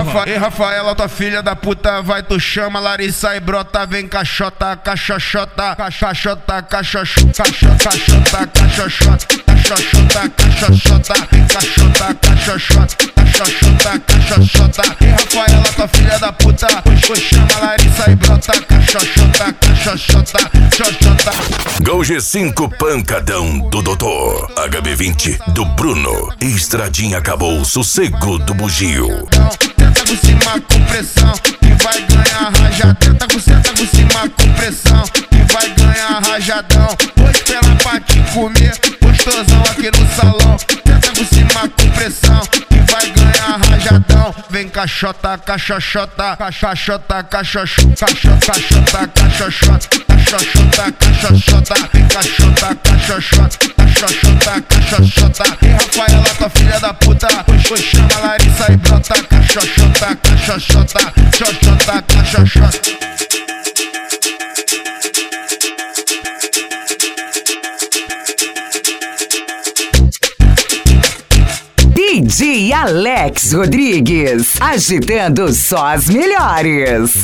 Ei, Rafaela, tua filha da puta, vai, tu chama Larissa e brota, vem caixota, caixoxota, caixoxota, caixoxota, caixoxota, caixoxota, caixoxota, caixoxota, caixota, caixoxota, caixoxota, caixoxota. Ei, Rafaela, tua filha da puta, tu chama Larissa e brota, caixoxota, caixoxota, caixoxota. Gol G5 pancadão do Doutor, HB20 do Bruno, Estradinha acabou, sossego do bugio. Tenta por cima com pressão e vai ganhar rajadão. Tenta por cima com pressão e vai ganhar rajadão. Vou esperar pra te comer, gostosão aqui no salão. Tenta por cima com pressão e vai ganhar rajadão. Vem caixota, caixoxota, caixoxota, caixoxota, caixota, caixoxota, caixoxota, caixoxota. Vem caixota, caixoxota, caixoxota, caixoxota. Ei, Rafaela, tua filha da puta, pois chama Larissa e brota, caixoxota, caixoxota, caixoxota, caixoxota. DJ Alex Rodrigues, agitando só as melhores.